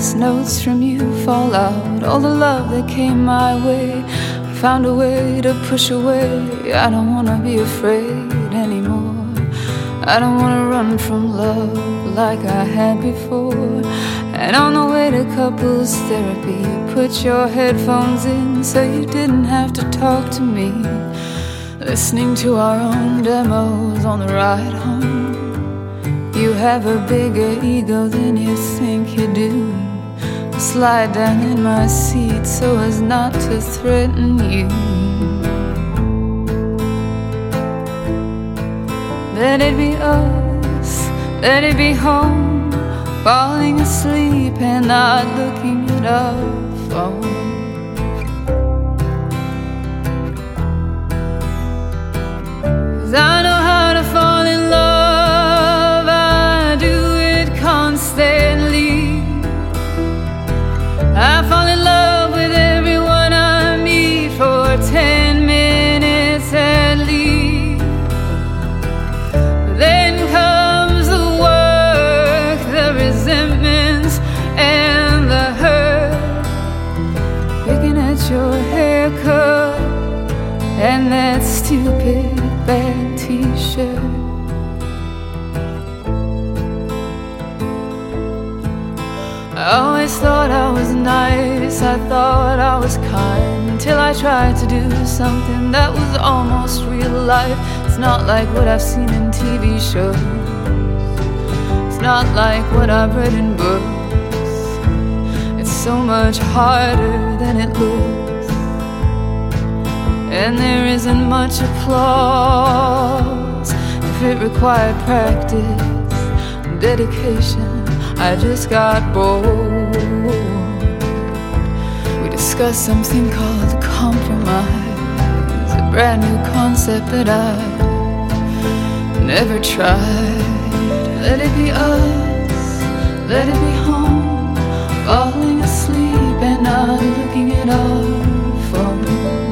Endless notes from you fall out. All the love that came my way, I found a way to push away. I don't wanna be afraid anymore. I don't wanna run from love like I had before. And on the way to couples therapy, you put your headphones in so you didn't have to talk to me. Listening to our own demos on the ride home. You have a bigger ego than you think you do. Slide down in my seat so as not to threaten you. Let it be us, let it be home, falling asleep and not looking at our phone. I know how to fall in love, I do it constantly. I fall in love with everyone I meet for 10 minutes at least. But then comes the work, the resentments, and the hurt. Picking at your haircut and that stupid bad t-shirt. I always thought I was nice, I thought I was kind, until I tried to do something that was almost real life. It's not like what I've seen in TV shows, it's not like what I've read in books. It's so much harder than it looks. And there isn't much applause if it required practice and dedication. I just got bored. We discussed something called compromise, a brand new concept that I never tried. Let it be us, let it be home, falling asleep and not looking at our phone.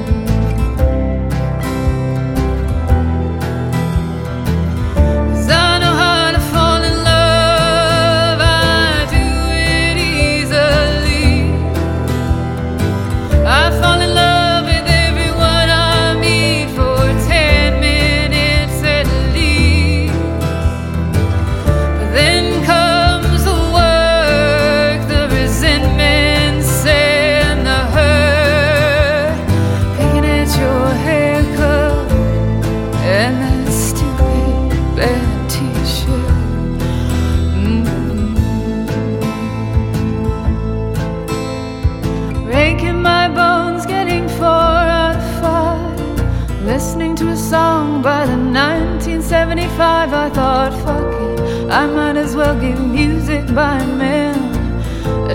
Listening to a song by the 1975, I thought, fuck it, I might as well give music by men a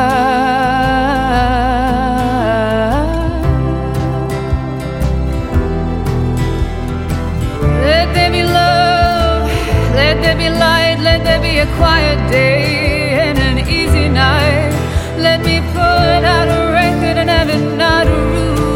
try. Let there be love, let there be light, let there be a quiet day and an easy night. Let me put out a record and have it not rude.